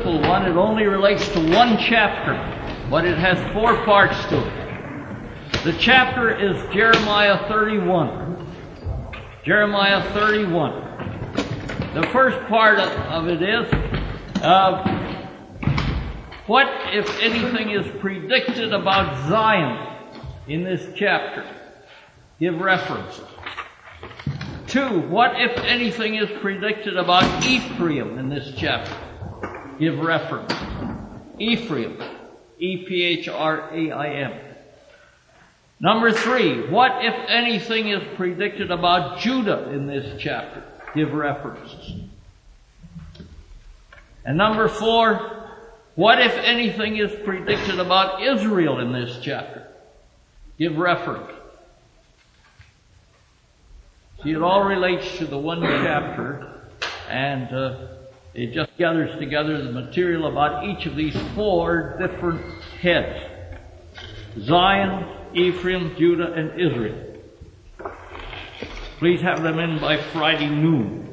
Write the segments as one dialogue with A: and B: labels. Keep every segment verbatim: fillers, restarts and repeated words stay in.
A: simple one. It only relates to one chapter, but it has four parts to it. The chapter is Jeremiah thirty-one. Jeremiah thirty-one. The first part of it is, uh, what, if anything, is predicted about Zion in this chapter? Give references. Two, what, if anything, is predicted about Ephraim in this chapter? Give reference. Ephraim. E P H R A I M. Number three, what, if anything, is predicted about Judah in this chapter? Give references. And number four, what, if anything, is predicted about Israel in this chapter? Give reference. See, it all relates to the one chapter, and uh, it just gathers together the material about each of these four different heads. Zion, Ephraim, Judah, and Israel. Please have them in by Friday noon.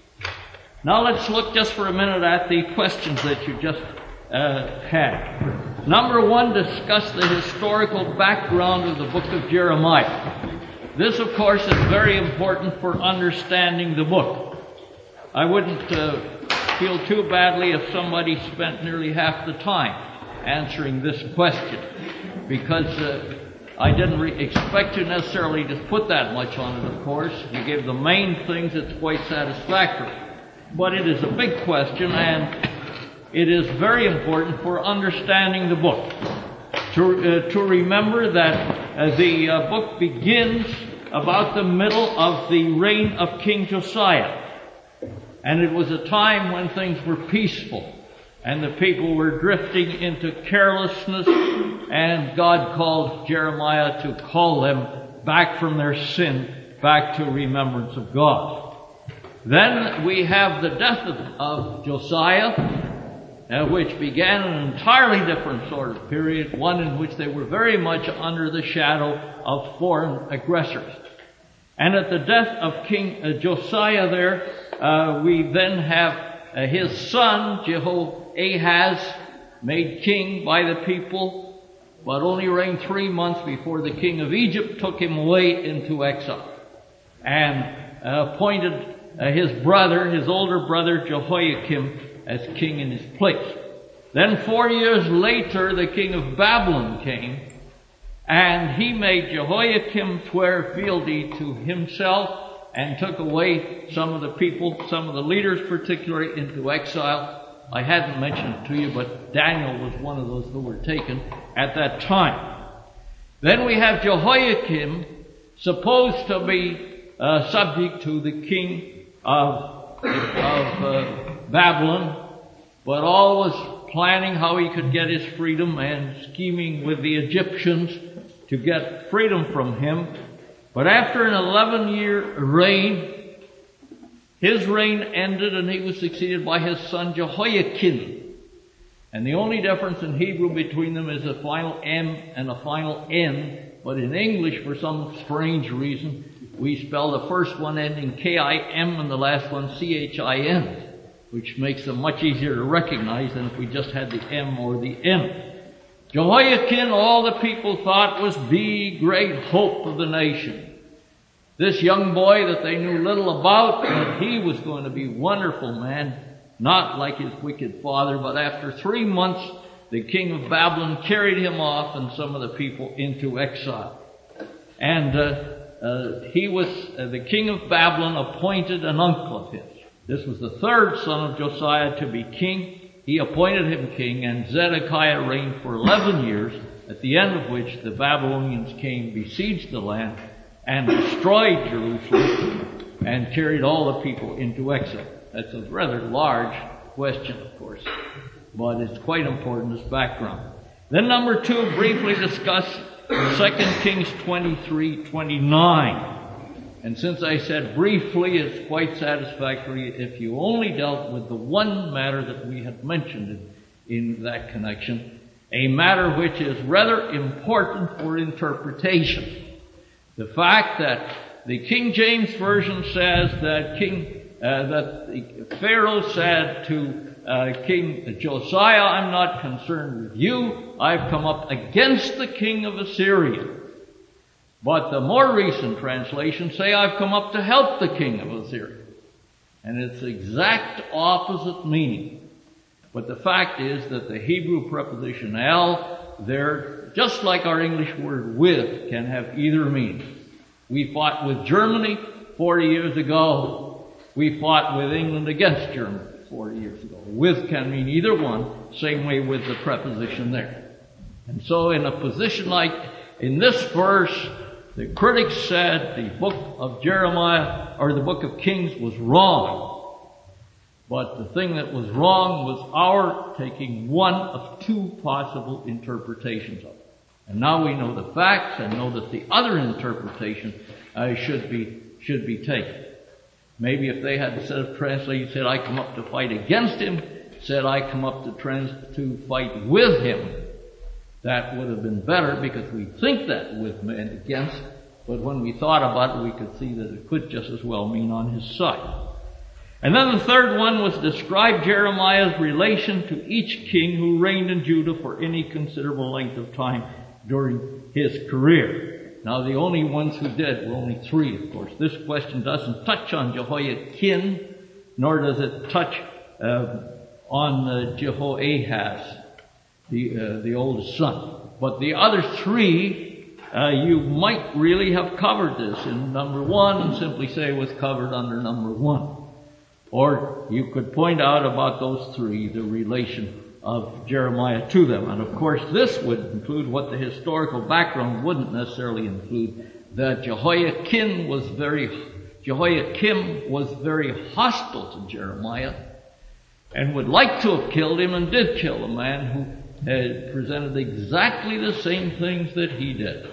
A: Now let's look just for a minute at the questions that you just uh, had. Number one, discuss the historical background of the book of Jeremiah. This, of course, is very important for understanding the book. I wouldn't uh, feel too badly if somebody spent nearly half the time answering this question, because uh, I didn't re- expect you necessarily to put that much on it, of course. You gave the main things, it's quite satisfactory. But it is a big question, and it is very important for understanding the book. To, uh, to remember that uh, the uh, book begins about the middle of the reign of King Josiah. And it was a time when things were peaceful, and the people were drifting into carelessness, and God called Jeremiah to call them back from their sin, back to remembrance of God. Then we have the death of, of Josiah, Uh, which began an entirely different sort of period, one in which they were very much under the shadow of foreign aggressors. And at the death of King uh, Josiah there, uh, we then have uh, his son, Jehoahaz, made king by the people, but only reigned three months before the king of Egypt took him away into exile, and uh, appointed uh, his brother, his older brother, Jehoiakim, as king in his place. Then four years later, the king of Babylon came, and he made Jehoiakim swear fealty to himself and took away some of the people, some of the leaders particularly, into exile. I hadn't mentioned it to you, but Daniel was one of those who were taken at that time. Then we have Jehoiakim, supposed to be uh, subject to the king of, of uh, Babylon, but always planning how he could get his freedom and scheming with the Egyptians to get freedom from him. But after an eleven-year reign, his reign ended and he was succeeded by his son Jehoiakim. And the only difference in Hebrew between them is a final M and a final N, but in English, for some strange reason, we spell the first one ending K I M and the last one C H I N. Which makes them much easier to recognize than if we just had the M or the N. Jehoiakim, all the people thought, was the great hope of the nation. This young boy that they knew little about, but he was going to be a wonderful man, not like his wicked father, but after three months, the king of Babylon carried him off and some of the people into exile. And uh, uh, he was, uh, the king of Babylon appointed an uncle of his. This was the third son of Josiah to be king. He appointed him king, and Zedekiah reigned for eleven years, at the end of which the Babylonians came, besieged the land, and destroyed Jerusalem, and carried all the people into exile. That's a rather large question, of course, but it's quite important as background. Then number two, briefly discuss Second Kings twenty-three twenty-nine. And since I said briefly, it's quite satisfactory if you only dealt with the one matter that we had mentioned in that connection, a matter which is rather important for interpretation. The fact that the King James Version says that King, uh, that the Pharaoh said to uh, King Josiah, I'm not concerned with you. I've come up against the king of Assyria. But the more recent translations say, I've come up to help the king of Assyria. And it's the exact opposite meaning. But the fact is that the Hebrew preposition el, there, just like our English word with, can have either meaning. We fought with Germany forty years ago. We fought with England against Germany forty years ago. With can mean either one, same way with the preposition there. And so in a position like in this verse, the critics said the book of Jeremiah, or the book of Kings, was wrong. But the thing that was wrong was our taking one of two possible interpretations of it. And now we know the facts and know that the other interpretation uh, should be should be taken. Maybe if they had, instead of translating, said, I come up to fight against him, said, I come up to trans to fight with him, that would have been better, because we think that with and against, but when we thought about it, we could see that it could just as well mean on his side. And then the third one was describe Jeremiah's relation to each king who reigned in Judah for any considerable length of time during his career. Now, the only ones who did were only three, of course. This question doesn't touch on Jehoiakim, nor does it touch uh, on uh, Jehoahaz, the uh, the oldest son. But the other three, uh, you might really have covered this in number one and simply say it was covered under number one. Or you could point out about those three the relation of Jeremiah to them. And of course this would include what the historical background wouldn't necessarily include, that Jehoiakim was very, Jehoiakim was very hostile to Jeremiah and would like to have killed him, and did kill a man who had presented exactly the same things that he did.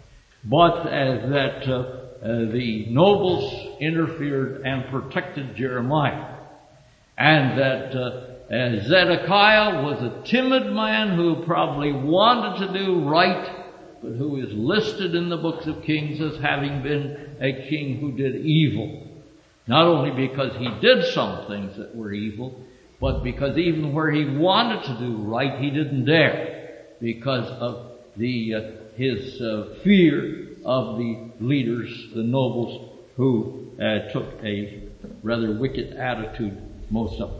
A: But uh, that uh, uh, the nobles interfered and protected Jeremiah. And that uh, uh, Zedekiah was a timid man who probably wanted to do right, but who is listed in the books of Kings as having been a king who did evil. Not only because he did some things that were evil, but because even where he wanted to do right, he didn't dare, because of the uh, his uh, fear of the leaders, the nobles, who uh, took a rather wicked attitude, most of them.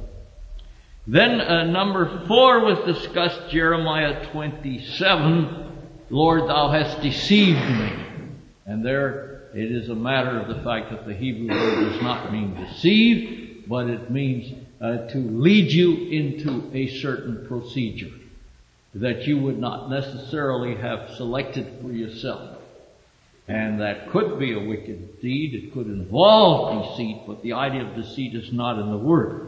A: Then uh, number four was discussed, Jeremiah twenty-seven, Lord, thou hast deceived me. And there it is a matter of the fact that the Hebrew word does not mean deceive, but it means uh, to lead you into a certain procedure that you would not necessarily have selected for yourself. And that could be a wicked deed. It could involve deceit, but the idea of deceit is not in the word.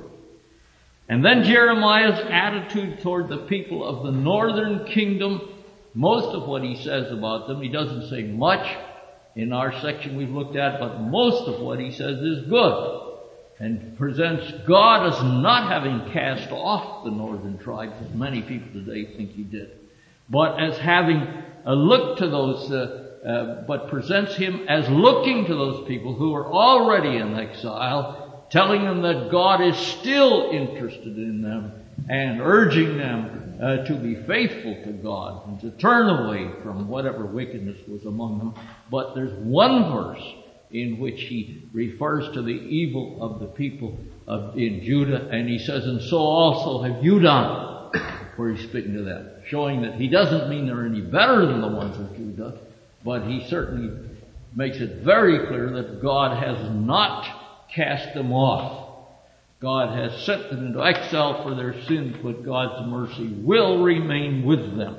A: And then Jeremiah's attitude toward the people of the northern kingdom, most of what he says about them, he doesn't say much in our section we've looked at, but most of what he says is good, and presents God as not having cast off the northern tribes, as many people today think he did, but as having a look to those, uh, uh, but presents him as looking to those people who are already in exile, telling them that God is still interested in them and urging them uh, to be faithful to God and to turn away from whatever wickedness was among them. But there's one verse in which he refers to the evil of the people of, in Judah, and he says, and so also have you done, where he's speaking to them, showing that he doesn't mean they're any better than the ones of Judah, but he certainly makes it very clear that God has not cast them off. God has sent them into exile for their sins, but God's mercy will remain with them.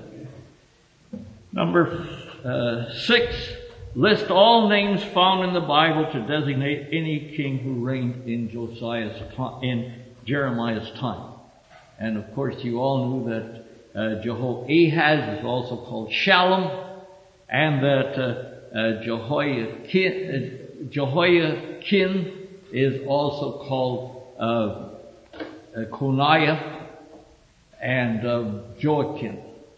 A: Number uh, six, list all names found in the Bible to designate any king who reigned in Josiah's time, in Jeremiah's time. And of course, you all knew that uh, Jehoahaz is also called Shallum, and that uh, uh, Jehoiakim, uh, Jehoiakim is also called uh, uh, Coniah and um, Joachim.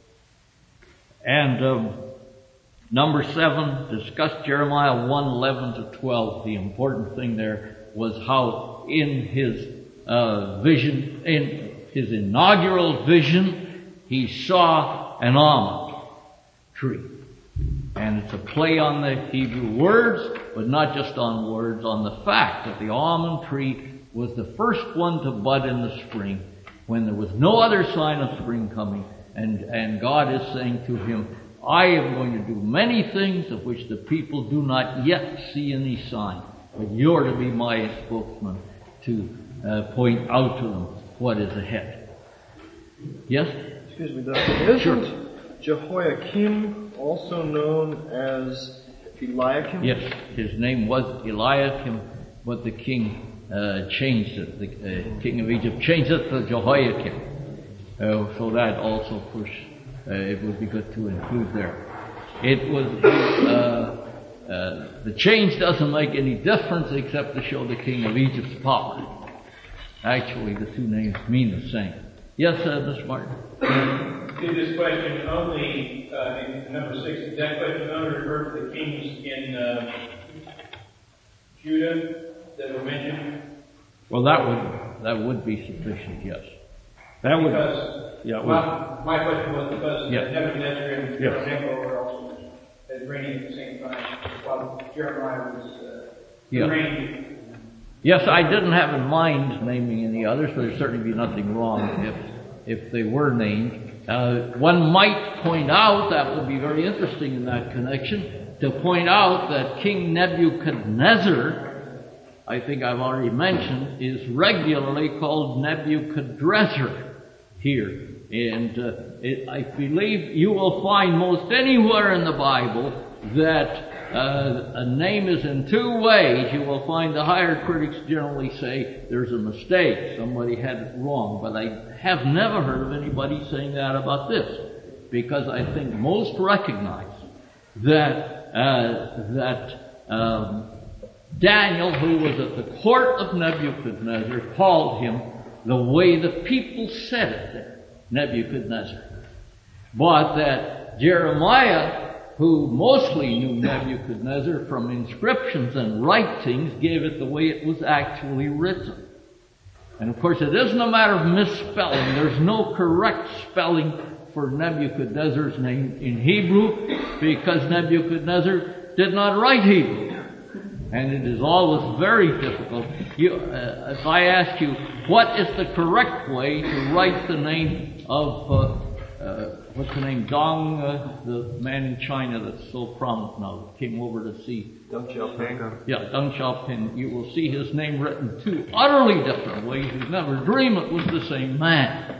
A: And um, number seven, discussed Jeremiah one eleven to twelve. The important thing there was how in his uh, vision, in his inaugural vision, he saw an almond tree. And it's a play on the Hebrew words, but not just on words, on the fact that the almond tree was the first one to bud in the spring, when there was no other sign of spring coming. And, and God is saying to him, I am going to do many things of which the people do not yet see any sign, but you're to be my spokesman to uh, point out to them what is ahead. Yes?
B: Excuse me, Doctor. Isn't
A: Sure.
B: Jehoiakim also known as Eliakim?
A: Yes, his name was Eliakim, but the king uh, changed it. The uh, king of Egypt changed it to Jehoiakim. Uh, so that also, of course, uh, it would be good to include there. It was, uh, uh, the change doesn't make any difference except to show the king of Egypt's power. Actually, the two names mean the same. Yes, uh, Mister Martin?
C: Did this question only, uh, in number six, did that question only refer to the kings in uh, Judah that were mentioned?
A: Well, that would that would be sufficient, yes. That would,
C: because,
A: yeah,
C: well, my question was because
A: yeah.
C: Nebuchadnezzar and
A: Yes.
C: Jeroboam were also as reigning at the same time, while Jeremiah was uh,
A: Yeah.
C: reigning.
A: Yes, I didn't have in mind naming any others, but there'd certainly be nothing wrong if if they were named. Uh, one might point out, that would be very interesting in that connection, to point out that King Nebuchadnezzar, I think I've already mentioned, is regularly called Nebuchadrezzar here. And uh, it, I believe you will find most anywhere in the Bible that uh, a name is in two ways. You will find the higher critics generally say there's a mistake, somebody had it wrong, but I have never heard of anybody saying that about this, because I think most recognize that uh, that um, Daniel, who was at the court of Nebuchadnezzar, called him the way the people said it there, Nebuchadnezzar. But that Jeremiah, who mostly knew Nebuchadnezzar from inscriptions and writings, gave it the way it was actually written. And of course, it isn't a matter of misspelling. There's no correct spelling for Nebuchadnezzar's name in Hebrew, because Nebuchadnezzar did not write Hebrew. And it is always very difficult. You, uh, if I ask you, what is the correct way to write the name of, uh, uh, what's the name, Dong, uh, the man in China that's so prominent now, came over to see.
B: Deng Xiaoping.
A: Yeah, Deng Xiaoping. You will see his name written two utterly different ways. You'd never dream it was the same man.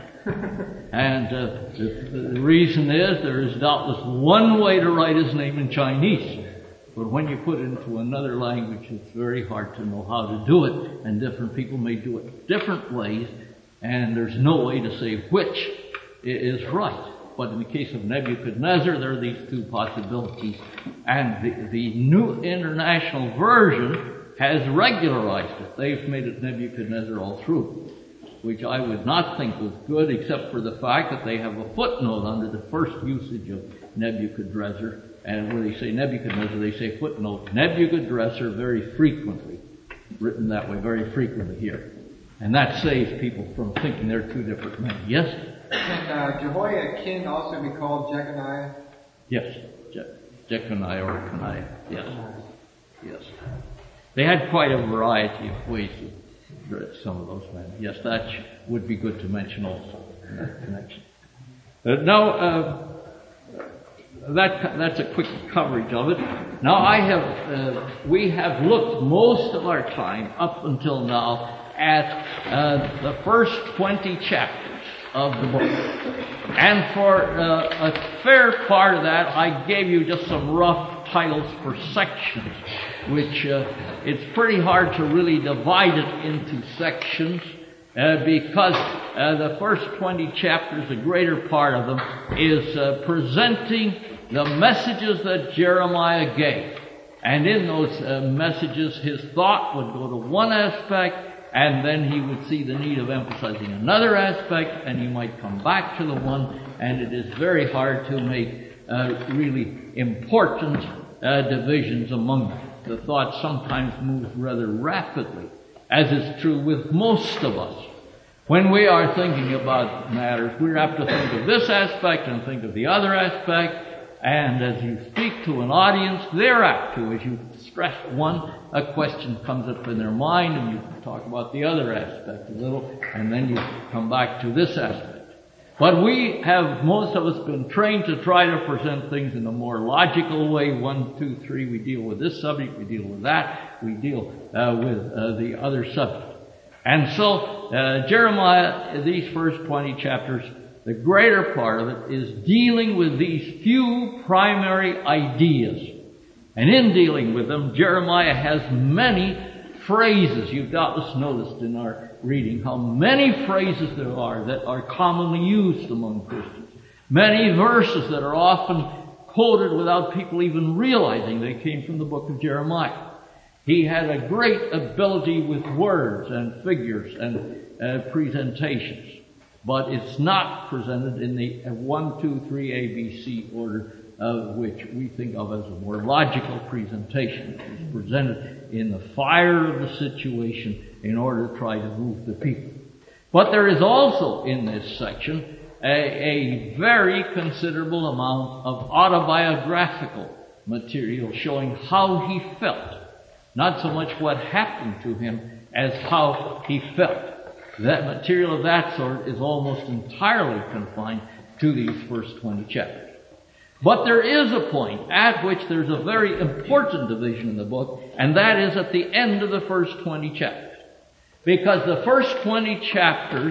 A: And uh, the, the reason is there is doubtless one way to write his name in Chinese. But when you put it into another language, it's very hard to know how to do it, and different people may do it different ways, and there's no way to say which is right. But in the case of Nebuchadnezzar, there are these two possibilities, and the, the New International Version has regularized it. They've made it Nebuchadnezzar all through, which I would not think was good, except for the fact that they have a footnote under the first usage of Nebuchadnezzar. And when they say Nebuchadnezzar, they say footnote, Nebuchadnezzar very frequently, written that way very frequently here. And that saves people from thinking they're two different men. Yes?
D: Can uh, Jehoiakim also be called Jeconiah?
A: Yes. Je- Jeconiah or Coniah. Yes. Yes. They had quite a variety of ways to read some of those men. Yes, that would be good to mention also in that connection. Uh, now, uh, That, that's a quick coverage of it. Now I have, uh, we have looked most of our time up until now at uh, the first twenty chapters of the book. And for uh, a fair part of that, I gave you just some rough titles for sections, which uh, it's pretty hard to really divide it into sections. Uh, because uh, the first twenty chapters, the greater part of them, is uh, presenting the messages that Jeremiah gave. And in those uh, messages, his thought would go to one aspect, and then he would see the need of emphasizing another aspect, and he might come back to the one, and it is very hard to make uh, really important uh, divisions among them. The thought sometimes moves rather rapidly, as is true with most of us. When we are thinking about matters, we have to think of this aspect and think of the other aspect. And as you speak to an audience, they're apt to, as you stress one, a question comes up in their mind, and you talk about the other aspect a little, and then you come back to this aspect. But we have, most of us, been trained to try to present things in a more logical way. One, two, three, we deal with this subject, we deal with that, we deal uh, with uh, the other subject. And so, uh, Jeremiah, these first twenty chapters, the greater part of it is dealing with these few primary ideas. And in dealing with them, Jeremiah has many phrases. You've doubtless noticed in our reading how many phrases there are that are commonly used among Christians. Many verses that are often quoted without people even realizing they came from the book of Jeremiah. He had a great ability with words and figures and uh, presentations. But it's not presented in the one, two, three, A, B, C order of which we think of as a more logical presentation. It's presented in the fire of the situation in order to try to move the people. But there is also in this section a, a very considerable amount of autobiographical material showing how he felt. Not so much what happened to him as how he felt. That material of that sort is almost entirely confined to these first twenty chapters. But there is a point at which there's a very important division in the book, and that is at the end of the first twenty chapters. Because the first twenty chapters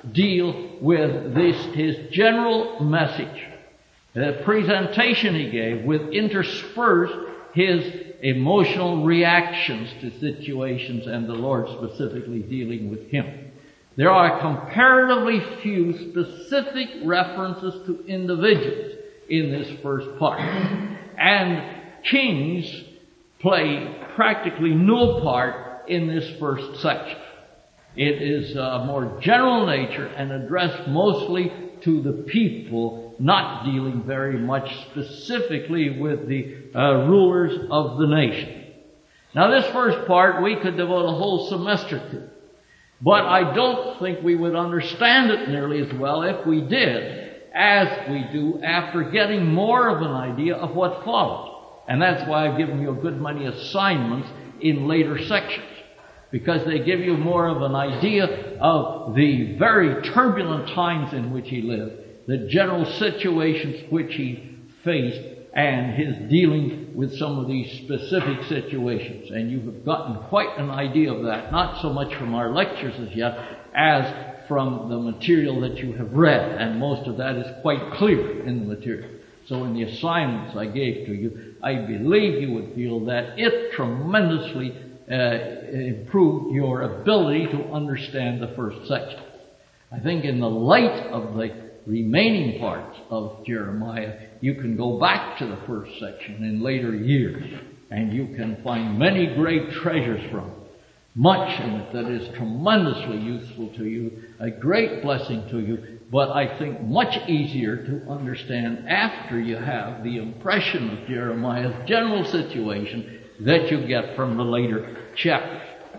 A: deal with this, his general message, the presentation he gave, with interspersed his emotional reactions to situations and the Lord specifically dealing with him. There are comparatively few specific references to individuals in this first part. And kings play practically no part in this first section. It is a more general nature and addressed mostly to the people, not dealing very much specifically with the uh, rulers of the nation. Now this first part we could devote a whole semester to. But I don't think we would understand it nearly as well if we did as we do after getting more of an idea of what followed. And that's why I've given you a good many assignments in later sections, because they give you more of an idea of the very turbulent times in which he lived, the general situations which he faced, and his dealing with some of these specific situations. And you've gotten quite an idea of that, not so much from our lectures as yet, as from the material that you have read. And most of that is quite clear in the material. So in the assignments I gave to you, I believe you would feel that it tremendously uh, improved your ability to understand the first section. I think in the light of the remaining parts of Jeremiah, you can go back to the first section in later years, and you can find many great treasures from it. Much in it that is tremendously useful to you, a great blessing to you, but I think much easier to understand after you have the impression of Jeremiah's general situation that you get from the later chapters.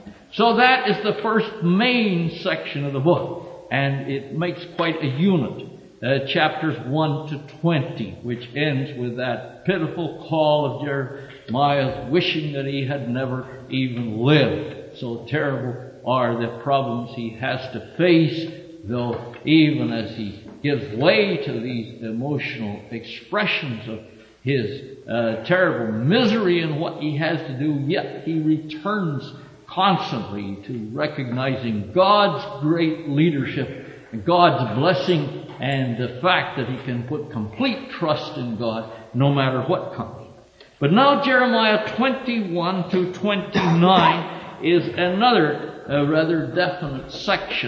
A: So that is the first main section of the book, and it makes quite a unit. Uh, chapters one to twenty, which ends with that pitiful call of Jeremiah wishing that he had never even lived. So terrible are the problems he has to face, though even as he gives way to these emotional expressions of his uh, terrible misery in what he has to do, yet he returns constantly to recognizing God's great leadership and God's blessing, and the fact that he can put complete trust in God no matter what comes. But now Jeremiah twenty-one to twenty-nine is another uh, rather definite section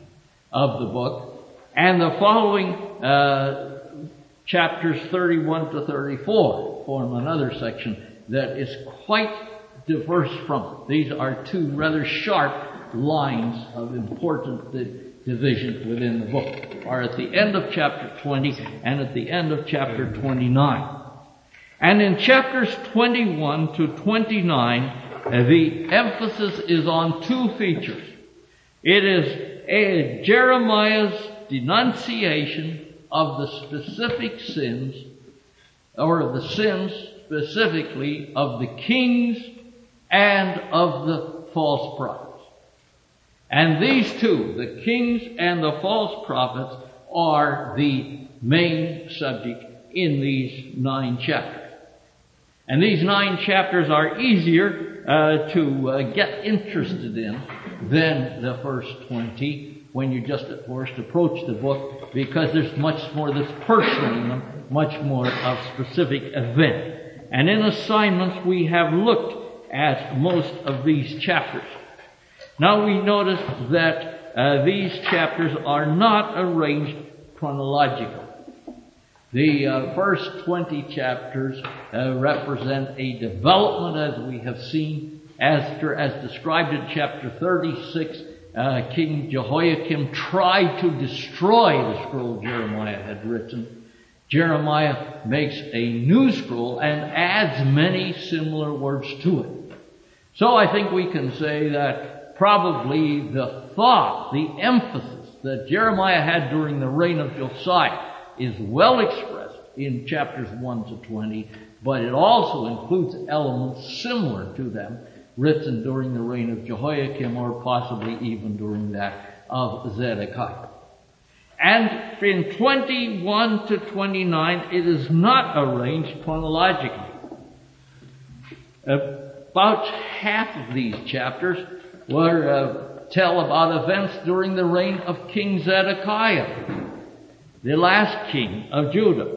A: of the book, and the following uh, chapters thirty-one to thirty-four form another section that is quite diverse from it. These are two rather sharp lines of important di- division within the book, are at the end of chapter twenty and at the end of chapter twenty-nine. And in chapters twenty-one to twenty-nine, uh, the emphasis is on two features. It is uh, Jeremiah's denunciation of the specific sins, or the sins specifically of the kings and of the false prophets. And these two, the kings and the false prophets, are the main subject in these nine chapters. And these nine chapters are easier uh, to uh, get interested in than the first twenty when you just at first approach the book, because there's much more that's personal in them, much more of specific event. And in assignments we have looked at most of these chapters. Now we notice that uh, these chapters are not arranged chronologically. The uh, first twenty chapters uh, represent a development, as we have seen, as, as described in chapter thirty-six. Uh, King Jehoiakim tried to destroy the scroll Jeremiah had written. Jeremiah makes a new scroll and adds many similar words to it. So I think we can say that probably the thought, the emphasis that Jeremiah had during the reign of Josiah is well expressed in chapters one to twenty, but it also includes elements similar to them written during the reign of Jehoiakim, or possibly even during that of Zedekiah. And in twenty-one to twenty-nine, it is not arranged chronologically. About half of these chapters were uh, tell about events during the reign of King Zedekiah, the last king of Judah.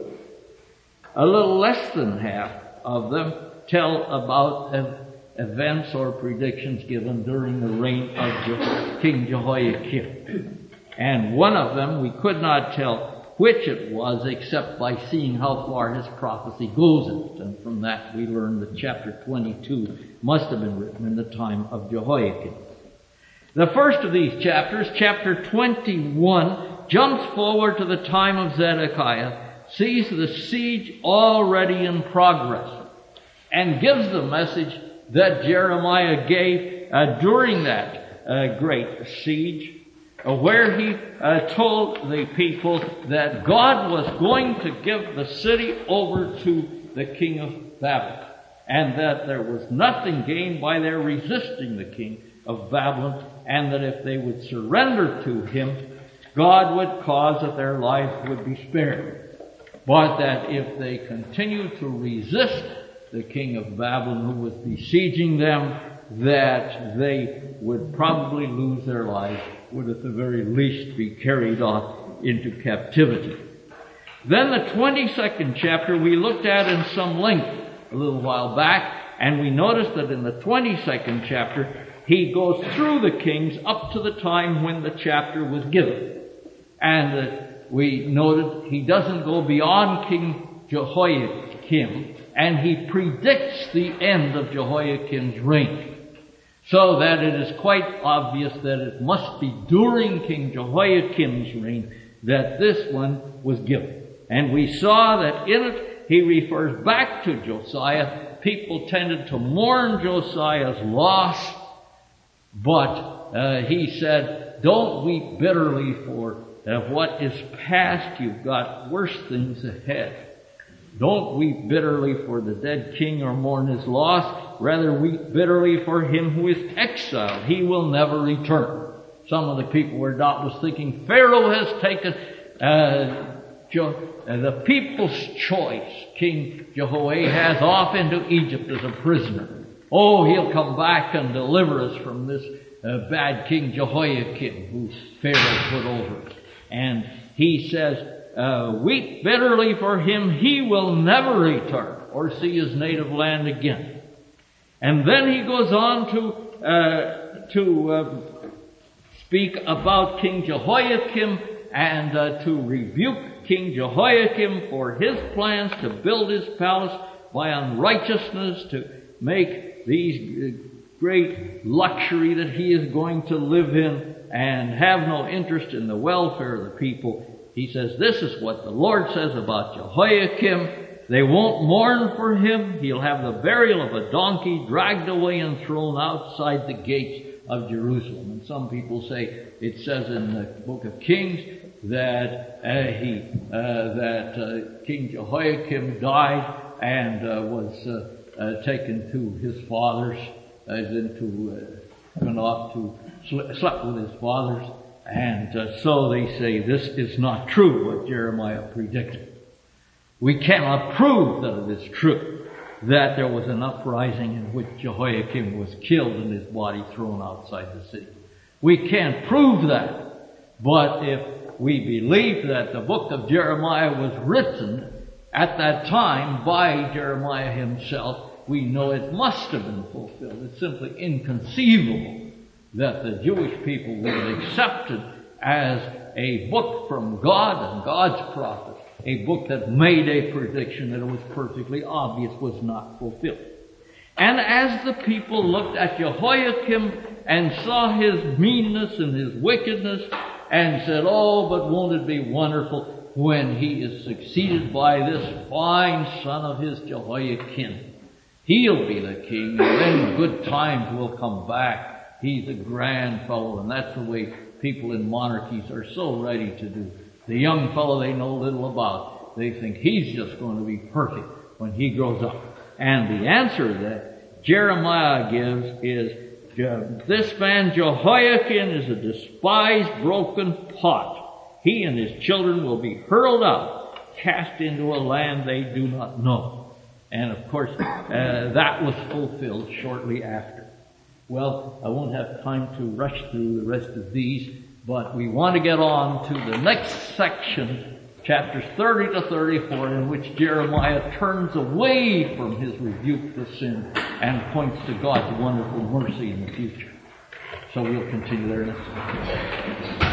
A: A little less than half of them tell about uh, events or predictions given during the reign of Je- King Jehoiakim. And one of them, we could not tell which it was except by seeing how far his prophecy goes in it. And from that we learn that chapter twenty-two must have been written in the time of Jehoiakim. The first of these chapters, chapter twenty-one, jumps forward to the time of Zedekiah, sees the siege already in progress, and gives the message that Jeremiah gave uh, during that uh, great siege, uh, where he uh, told the people that God was going to give the city over to the king of Babylon, and that there was nothing gained by their resisting the king of Babylon, and that if they would surrender to him, God would cause that their lives would be spared. But that if they continued to resist the king of Babylon who was besieging them, that they would probably lose their lives, would at the very least be carried off into captivity. Then the twenty-second chapter we looked at in some length a little while back, and we noticed that in the twenty-second chapter he goes through the kings up to the time when the chapter was given. And uh, we noted he doesn't go beyond King Jehoiakim, and he predicts the end of Jehoiakim's reign. So that it is quite obvious that it must be during King Jehoiakim's reign that this one was given. And we saw that in it he refers back to Josiah. People tended to mourn Josiah's loss, but uh, he said, don't weep bitterly for uh, what is past. You've got worse things ahead. Don't weep bitterly for the dead king or mourn his loss. Rather weep bitterly for him who is exiled. He will never return. Some of the people were doubtless thinking, Pharaoh has taken uh, Jo- uh, the people's choice, King Jehoahaz, off into Egypt as a prisoner. Oh, he'll come back and deliver us from this uh, bad King Jehoiakim, who Pharaoh put over. And he says, uh, weep bitterly for him, he will never return or see his native land again. And then he goes on to uh, to uh, speak about King Jehoiakim and uh, to rebuke King Jehoiakim for his plans to build his palace by unrighteousness, to make these great luxury that he is going to live in and have no interest in the welfare of the people. He says, this is what the Lord says about Jehoiakim. They won't mourn for him. He'll have the burial of a donkey, dragged away and thrown outside the gates of Jerusalem. And some people say, it says in the book of Kings that uh, he, uh, that uh, King Jehoiakim died and uh, was uh, uh, taken to his fathers, as into, uh, went off to, sl- slept with his fathers. And uh, so they say this is not true, what Jeremiah predicted. We cannot prove that it is true that there was an uprising in which Jehoiakim was killed and his body thrown outside the city. We can't prove that. But if we believe that the book of Jeremiah was written at that time by Jeremiah himself, we know it must have been fulfilled. It's simply inconceivable that the Jewish people would have accepted as a book from God and God's prophet, a book that made a prediction that it was perfectly obvious was not fulfilled. And as the people looked at Jehoiakim and saw his meanness and his wickedness and said, oh, but won't it be wonderful when he is succeeded by this fine son of his, Jehoiakim. He'll be the king, and then good times will come back. He's a grand fellow, and that's the way people in monarchies are so ready to do. The young fellow they know little about, they think he's just going to be perfect when he grows up. And the answer that Jeremiah gives is, this man Jehoiakim is a despised, broken pot. He and his children will be hurled out, cast into a land they do not know. And of course, uh, that was fulfilled shortly after. Well, I won't have time to rush through the rest of these, but we want to get on to the next section, chapters thirty to thirty-four, in which Jeremiah turns away from his rebuke to sin and points to God's wonderful mercy in the future. So we'll continue there next time.